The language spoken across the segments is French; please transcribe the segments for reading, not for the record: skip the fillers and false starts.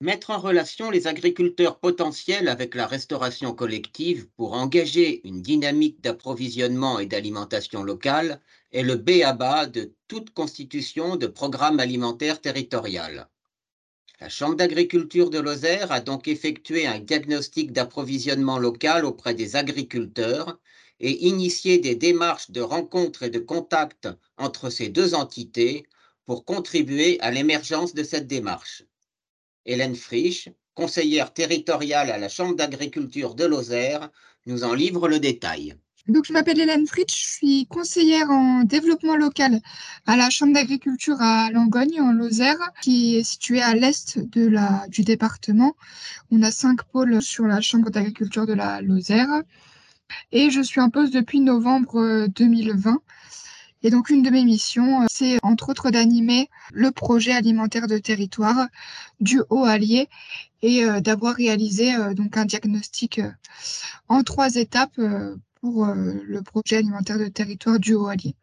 Mettre en relation les agriculteurs potentiels avec la restauration collective pour engager une dynamique d'approvisionnement et d'alimentation locale est le b.a.-ba de toute constitution de programme alimentaire territorial. La Chambre d'agriculture de Lozère a donc effectué un diagnostic d'approvisionnement local auprès des agriculteurs et initié des démarches de rencontre et de contact entre ces deux entités pour contribuer à l'émergence de cette démarche. Hélène Frisch, conseillère territoriale à la Chambre d'agriculture de Lozère, nous en livre le détail. Donc, je m'appelle Hélène Fritsch, je suis conseillère en développement local à la Chambre d'agriculture à Langogne, en Lozère, qui est située à l'est du département. On a 5 pôles sur la Chambre d'agriculture de la Lozère. Et je suis en poste depuis novembre 2020. Et donc, une de mes missions, c'est entre autres d'animer le projet alimentaire de territoire du Haut-Allier et d'avoir réalisé donc un diagnostic en 3 étapes pour le projet alimentaire de territoire du Haut-Allier.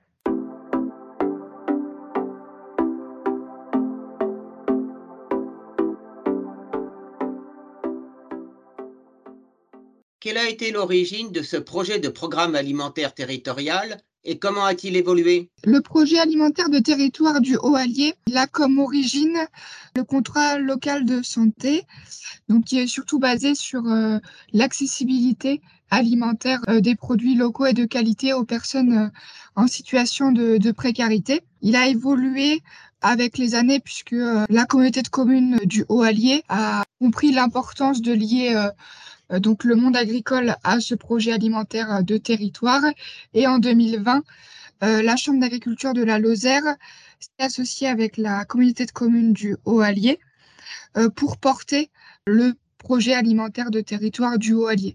Quelle a été l'origine de ce projet de programme alimentaire territorial et comment a-t-il évolué? Le projet alimentaire de territoire du Haut-Allier, il a comme origine le contrat local de santé, donc qui est surtout basé sur l'accessibilité alimentaire des produits locaux et de qualité aux personnes en situation de précarité. Il a évolué avec les années puisque la communauté de communes du Haut-Allier a compris l'importance de lier donc le monde agricole à ce projet alimentaire de territoire. Et en 2020, la Chambre d'agriculture de la Lozère s'est associée avec la communauté de communes du Haut-Allier pour porter le projet alimentaire de territoire du Haut-Allier.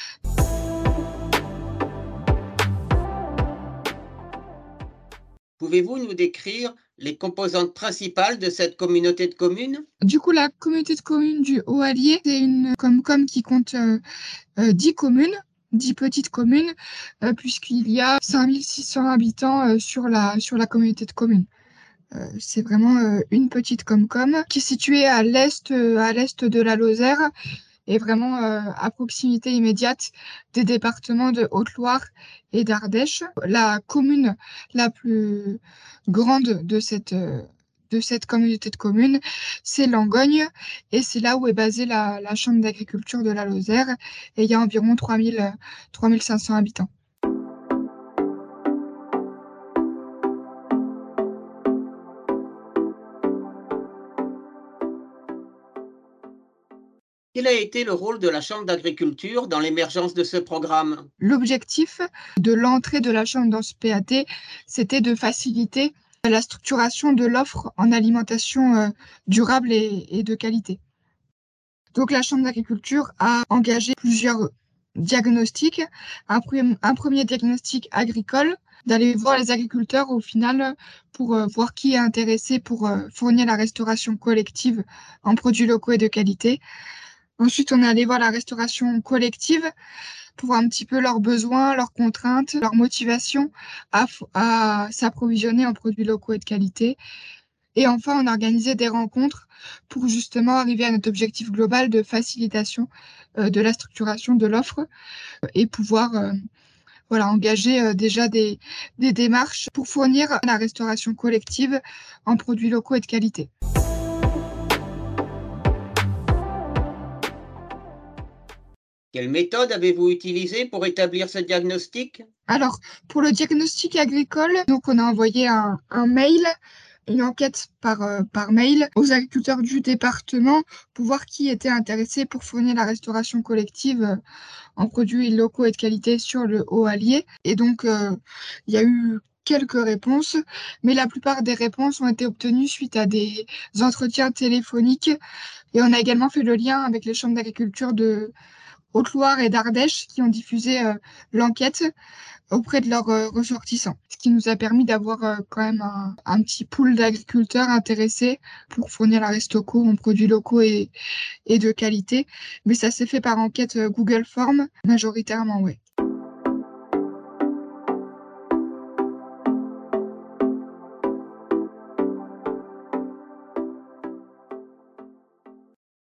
Pouvez-vous nous décrire les composantes principales de cette communauté de communes? Du coup, la communauté de communes du Haut-Allier, c'est une Comcom qui compte 10 communes, 10 petites communes, puisqu'il y a 5600 habitants sur la communauté de communes. C'est vraiment une petite Comcom qui est située à l'est de la Lozère et vraiment à proximité immédiate des départements de Haute-Loire et d'Ardèche. La commune la plus grande de cette communauté de communes, c'est Langogne, et c'est là où est basée la Chambre d'agriculture de la Lozère, et il y a environ 3500 habitants. Quel a été le rôle de la Chambre d'agriculture dans l'émergence de ce programme? L'objectif de l'entrée de la Chambre dans ce PAT, c'était de faciliter la structuration de l'offre en alimentation durable et de qualité. Donc la Chambre d'agriculture a engagé plusieurs diagnostics. Un premier diagnostic agricole, d'aller voir les agriculteurs au final pour voir qui est intéressé pour fournir la restauration collective en produits locaux et de qualité. Ensuite, on est allé voir la restauration collective pour voir un petit peu leurs besoins, leurs contraintes, leur motivation à s'approvisionner en produits locaux et de qualité. Et enfin, on a organisé des rencontres pour justement arriver à notre objectif global de facilitation de la structuration de l'offre et pouvoir voilà, engager déjà des démarches pour fournir la restauration collective en produits locaux et de qualité. Quelle méthode avez-vous utilisée pour établir ce diagnostic? Alors, pour le diagnostic agricole, donc on a envoyé un mail, une enquête par mail aux agriculteurs du département pour voir qui était intéressé pour fournir la restauration collective en produits locaux et de qualité sur le Haut-Allier. Et donc, il y a eu quelques réponses, mais la plupart des réponses ont été obtenues suite à des entretiens téléphoniques. Et on a également fait le lien avec les chambres d'agriculture de Haute-Loire et d'Ardèche qui ont diffusé l'enquête auprès de leurs ressortissants. Ce qui nous a permis d'avoir quand même un petit pool d'agriculteurs intéressés pour fournir la Restocco en produits locaux et de qualité. Mais ça s'est fait par enquête Google Form, majoritairement, oui.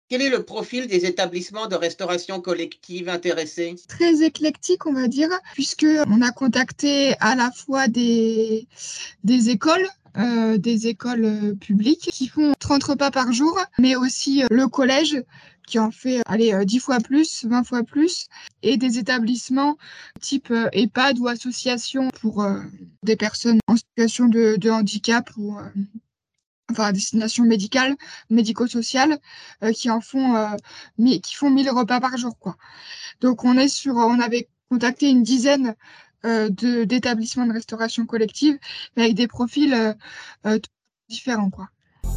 Quel est le profil des établissements de restauration collective intéressés? Très éclectique, on va dire, puisqu'on a contacté à la fois des écoles, publiques qui font 30 repas par jour, mais aussi le collège qui en fait, allez, 10 fois plus, 20 fois plus, et des établissements type EHPAD ou association pour des personnes en situation de handicap ou enfin à destination médicale, médico-sociale, qui en font, qui font 1000 repas par jour, quoi. Donc on avait contacté une dizaine d'établissements de restauration collective, mais avec des profils différents, quoi.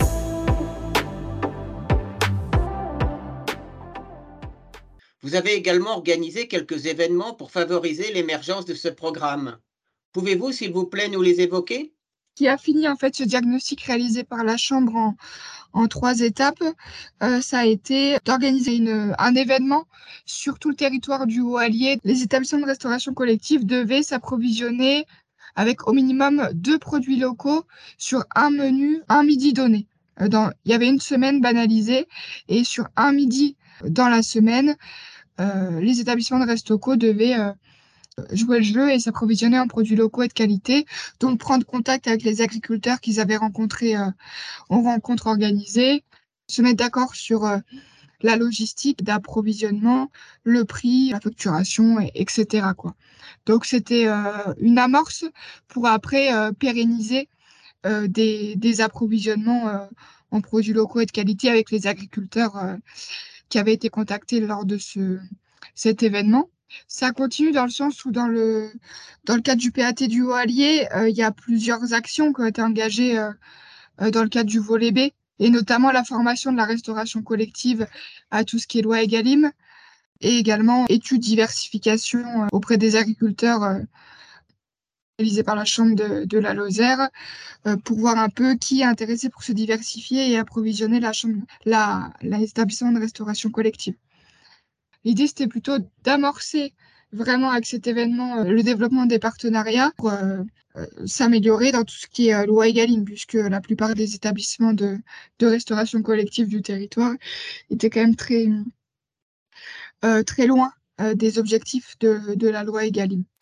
Vous avez également organisé quelques événements pour favoriser l'émergence de ce programme. Pouvez-vous, s'il vous plaît, nous les évoquer? Qui a fini en fait ce diagnostic réalisé par la Chambre en 3 étapes, ça a été d'organiser un événement sur tout le territoire du Haut-Allier. Les établissements de restauration collective devaient s'approvisionner avec au minimum 2 produits locaux sur un menu, un midi donné. Il y avait une semaine banalisée et sur un midi dans la semaine, les établissements de Restauco devaient jouer le jeu et s'approvisionner en produits locaux et de qualité, donc prendre contact avec les agriculteurs qu'ils avaient rencontrés en rencontre organisée, se mettre d'accord sur la logistique d'approvisionnement, le prix, la facturation, etc., quoi. Donc c'était une amorce pour après pérenniser des approvisionnements en produits locaux et de qualité avec les agriculteurs qui avaient été contactés lors de cet événement. Ça continue dans le sens où dans le cadre du PAT du Haut-Allier, il y a plusieurs actions qui ont été engagées dans le cadre du volet B, et notamment la formation de la restauration collective à tout ce qui est loi Egalim, et également études diversification auprès des agriculteurs réalisées par la Chambre de la Lozère, pour voir un peu qui est intéressé pour se diversifier et approvisionner l'établissement de restauration collective. L'idée, c'était plutôt d'amorcer vraiment avec cet événement le développement des partenariats pour s'améliorer dans tout ce qui est loi Egalim, puisque la plupart des établissements de restauration collective du territoire étaient quand même très loin des objectifs de la loi Egalim.